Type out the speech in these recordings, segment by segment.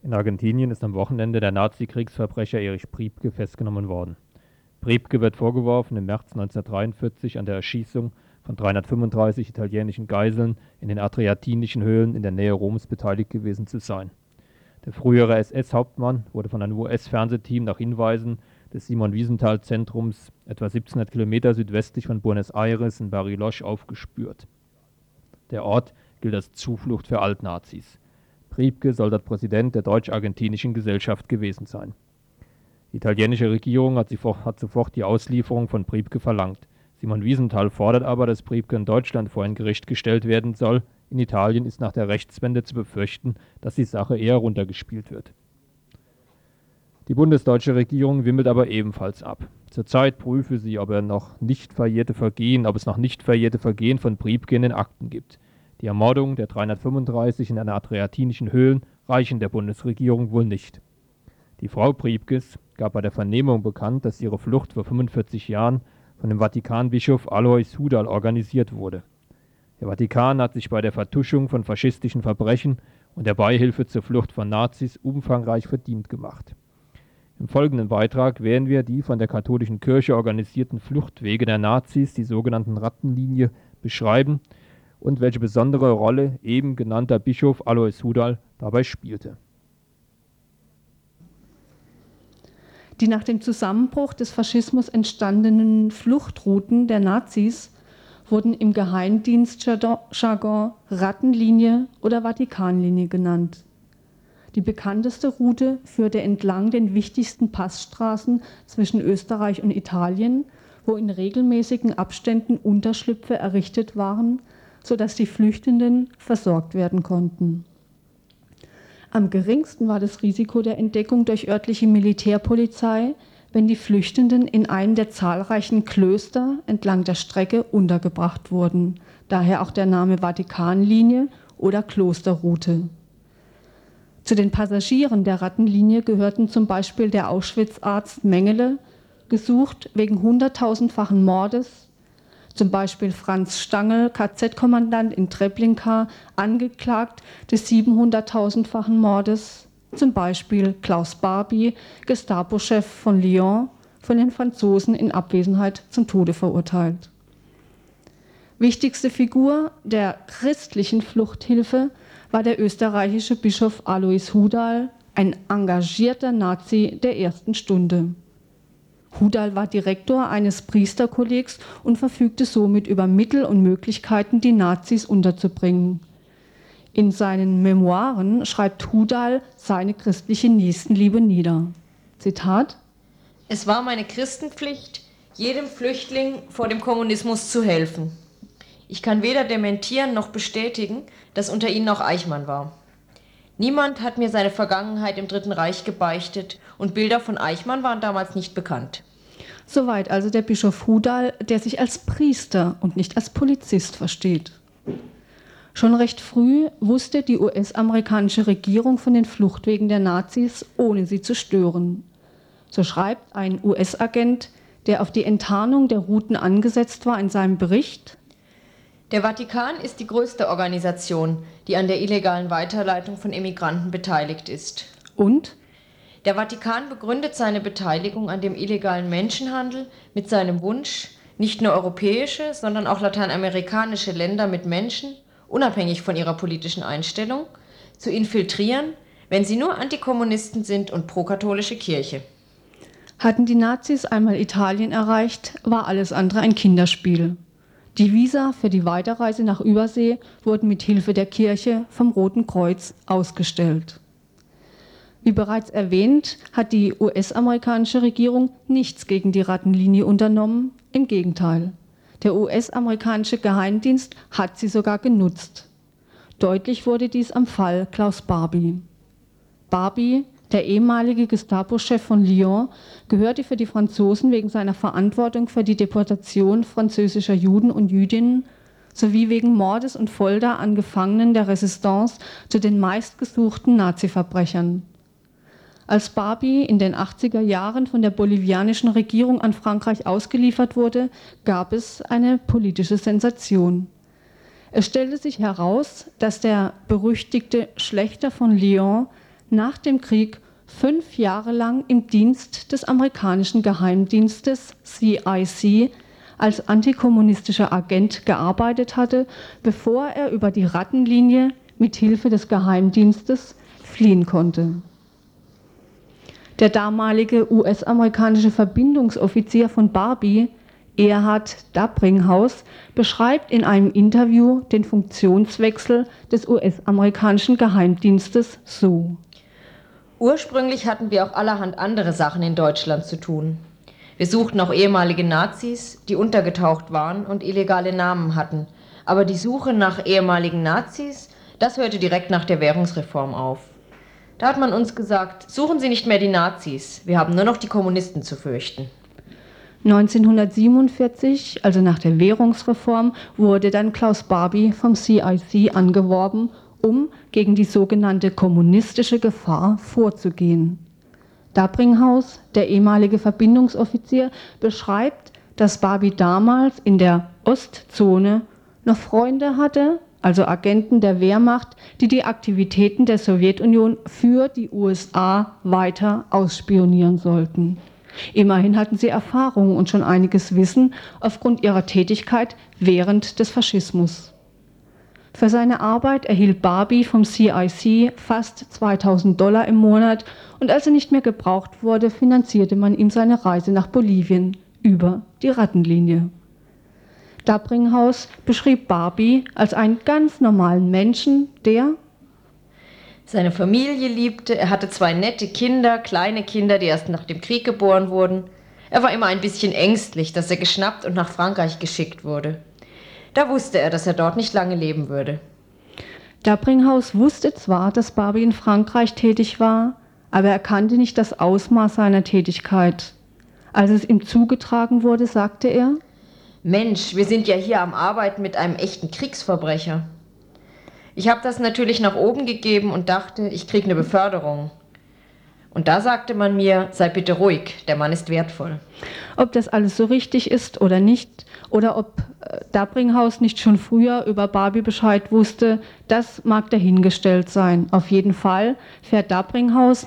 In Argentinien ist am Wochenende der Nazi-Kriegsverbrecher Erich Priebke festgenommen worden. Priebke wird vorgeworfen, im März 1943 an der Erschießung von 335 italienischen Geiseln in den Adriatinischen Höhlen in der Nähe Roms beteiligt gewesen zu sein. Der frühere SS-Hauptmann wurde von einem US-Fernsehteam nach Hinweisen des Simon-Wiesenthal-Zentrums etwa 1700 Kilometer südwestlich von Buenos Aires in Bariloche aufgespürt. Der Ort gilt als Zuflucht für Altnazis. Priebke soll dort Präsident der Deutsch-Argentinischen Gesellschaft gewesen sein. Die italienische Regierung hat sofort die Auslieferung von Priebke verlangt. Simon Wiesenthal fordert aber, dass Priebke in Deutschland vor ein Gericht gestellt werden soll. In Italien ist nach der Rechtswende zu befürchten, dass die Sache eher runtergespielt wird. Die bundesdeutsche Regierung wimmelt aber ebenfalls ab. Zurzeit prüfe sie, ob es noch nicht verjährte Vergehen von Priebke in den Akten gibt. Die Ermordung der 335 in den Adriatinischen Höhlen reichen der Bundesregierung wohl nicht. Die Frau Priebkes gab bei der Vernehmung bekannt, dass ihre Flucht vor 45 Jahren von dem Vatikanbischof Alois Hudal organisiert wurde. Der Vatikan hat sich bei der Vertuschung von faschistischen Verbrechen und der Beihilfe zur Flucht von Nazis umfangreich verdient gemacht. Im folgenden Beitrag werden wir die von der katholischen Kirche organisierten Fluchtwege der Nazis, die sogenannten Rattenlinie, beschreiben und welche besondere Rolle eben genannter Bischof Alois Hudal dabei spielte. Die nach dem Zusammenbruch des Faschismus entstandenen Fluchtrouten der Nazis wurden im Geheimdienstjargon Rattenlinie oder Vatikanlinie genannt. Die bekannteste Route führte entlang den wichtigsten Passstraßen zwischen Österreich und Italien, wo in regelmäßigen Abständen Unterschlüpfe errichtet waren, sodass die Flüchtenden versorgt werden konnten. Am geringsten war das Risiko der Entdeckung durch örtliche Militärpolizei, wenn die Flüchtenden in einem der zahlreichen Klöster entlang der Strecke untergebracht wurden, daher auch der Name Vatikanlinie oder Klosterroute. Zu den Passagieren der Rattenlinie gehörten zum Beispiel der Auschwitz-Arzt Mengele, gesucht wegen 100.000-fachen Mordes, zum Beispiel Franz Stangl, KZ-Kommandant in Treblinka, angeklagt des 700.000-fachen Mordes, zum Beispiel Klaus Barbie, Gestapo-Chef von Lyon, von den Franzosen in Abwesenheit zum Tode verurteilt. Wichtigste Figur der christlichen Fluchthilfe war der österreichische Bischof Alois Hudal, ein engagierter Nazi der ersten Stunde. Hudal war Direktor eines Priesterkollegs und verfügte somit über Mittel und Möglichkeiten, die Nazis unterzubringen. In seinen Memoiren schreibt Hudal seine christliche Nächstenliebe nieder. Zitat: Es war meine Christenpflicht, jedem Flüchtling vor dem Kommunismus zu helfen. Ich kann weder dementieren noch bestätigen, dass unter ihnen auch Eichmann war. Niemand hat mir seine Vergangenheit im Dritten Reich gebeichtet und Bilder von Eichmann waren damals nicht bekannt. Soweit also der Bischof Hudal, der sich als Priester und nicht als Polizist versteht. Schon recht früh wusste die US-amerikanische Regierung von den Fluchtwegen der Nazis, ohne sie zu stören. So schreibt ein US-Agent, der auf die Enttarnung der Routen angesetzt war, in seinem Bericht: Der Vatikan ist die größte Organisation, die an der illegalen Weiterleitung von Immigranten beteiligt ist. Und? Der Vatikan begründet seine Beteiligung an dem illegalen Menschenhandel mit seinem Wunsch, nicht nur europäische, sondern auch lateinamerikanische Länder mit Menschen, unabhängig von ihrer politischen Einstellung, zu infiltrieren, wenn sie nur Antikommunisten sind und pro-katholische Kirche. Hatten die Nazis einmal Italien erreicht, war alles andere ein Kinderspiel. Die Visa für die Weiterreise nach Übersee wurden mit Hilfe der Kirche vom Roten Kreuz ausgestellt. Wie bereits erwähnt, hat die US-amerikanische Regierung nichts gegen die Rattenlinie unternommen, im Gegenteil. Der US-amerikanische Geheimdienst hat sie sogar genutzt. Deutlich wurde dies am Fall Klaus Barbie. Barbie, der ehemalige Gestapo-Chef von Lyon, gehörte für die Franzosen wegen seiner Verantwortung für die Deportation französischer Juden und Jüdinnen sowie wegen Mordes und Folter an Gefangenen der Resistance zu den meistgesuchten Nazi-Verbrechern. Als Barbie in den 80er Jahren von der bolivianischen Regierung an Frankreich ausgeliefert wurde, gab es eine politische Sensation. Es stellte sich heraus, dass der berüchtigte Schlächter von Lyon nach dem Krieg 5 Jahre lang im Dienst des amerikanischen Geheimdienstes CIC als antikommunistischer Agent gearbeitet hatte, bevor er über die Rattenlinie mit Hilfe des Geheimdienstes fliehen konnte. Der damalige US-amerikanische Verbindungsoffizier von Barbie, Erhard Dabringhaus, beschreibt in einem Interview den Funktionswechsel des US-amerikanischen Geheimdienstes so: Ursprünglich hatten wir auch allerhand andere Sachen in Deutschland zu tun. Wir suchten auch ehemalige Nazis, die untergetaucht waren und illegale Namen hatten. Aber die Suche nach ehemaligen Nazis, das hörte direkt nach der Währungsreform auf. Da hat man uns gesagt, suchen Sie nicht mehr die Nazis, wir haben nur noch die Kommunisten zu fürchten. 1947, also nach der Währungsreform, wurde dann Klaus Barbie vom CIC angeworben, um gegen die sogenannte kommunistische Gefahr vorzugehen. Dabringhaus, der ehemalige Verbindungsoffizier, beschreibt, dass Barbie damals in der Ostzone noch Freunde hatte, also Agenten der Wehrmacht, die die Aktivitäten der Sowjetunion für die USA weiter ausspionieren sollten. Immerhin hatten sie Erfahrung und schon einiges Wissen aufgrund ihrer Tätigkeit während des Faschismus. Für seine Arbeit erhielt Barbie vom CIC fast $2.000 im Monat und als er nicht mehr gebraucht wurde, finanzierte man ihm seine Reise nach Bolivien über die Rattenlinie. Dabringhaus beschrieb Barbie als einen ganz normalen Menschen, der seine Familie liebte, er hatte 2 nette Kinder, kleine Kinder, die erst nach dem Krieg geboren wurden. Er war immer ein bisschen ängstlich, dass er geschnappt und nach Frankreich geschickt wurde. Da wusste er, dass er dort nicht lange leben würde. Dabringhaus wusste zwar, dass Barbie in Frankreich tätig war, aber er kannte nicht das Ausmaß seiner Tätigkeit. Als es ihm zugetragen wurde, sagte er: Mensch, wir sind ja hier am Arbeiten mit einem echten Kriegsverbrecher. Ich habe das natürlich nach oben gegeben und dachte, ich kriege eine Beförderung. Und da sagte man mir, sei bitte ruhig, der Mann ist wertvoll. Ob das alles so richtig ist oder nicht, oder ob Dabringhaus nicht schon früher über Barbie Bescheid wusste, das mag dahingestellt sein. Auf jeden Fall fährt Dabringhaus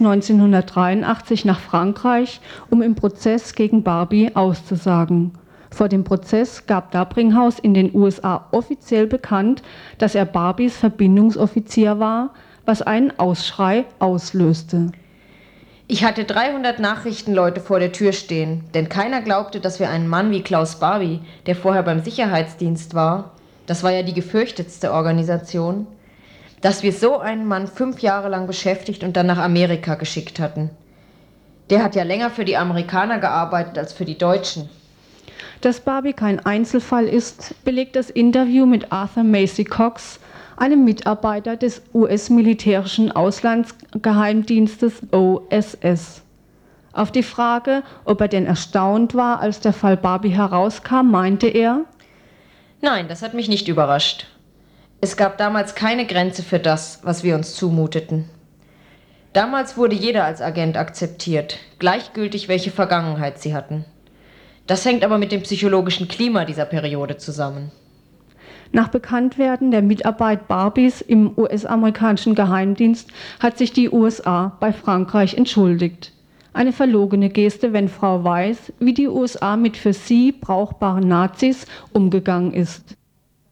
1983 nach Frankreich, um im Prozess gegen Barbie auszusagen. Vor dem Prozess gab Dabringhaus in den USA offiziell bekannt, dass er Barbies Verbindungsoffizier war, was einen Ausschrei auslöste. Ich hatte 300 Nachrichtenleute vor der Tür stehen, denn keiner glaubte, dass wir einen Mann wie Klaus Barbie, der vorher beim Sicherheitsdienst war, das war ja die gefürchtetste Organisation, dass wir so einen Mann 5 Jahre lang beschäftigt und dann nach Amerika geschickt hatten. Der hat ja länger für die Amerikaner gearbeitet als für die Deutschen. Dass Barbie kein Einzelfall ist, belegt das Interview mit Arthur Macy Cox, einem Mitarbeiter des US-militärischen Auslandsgeheimdienstes OSS. Auf die Frage, ob er denn erstaunt war, als der Fall Barbie herauskam, meinte er: Nein, das hat mich nicht überrascht. Es gab damals keine Grenze für das, was wir uns zumuteten. Damals wurde jeder als Agent akzeptiert, gleichgültig welche Vergangenheit sie hatten. Das hängt aber mit dem psychologischen Klima dieser Periode zusammen. Nach Bekanntwerden der Mitarbeit Barbies im US-amerikanischen Geheimdienst hat sich die USA bei Frankreich entschuldigt. Eine verlogene Geste, wenn Frau weiß, wie die USA mit für sie brauchbaren Nazis umgegangen ist.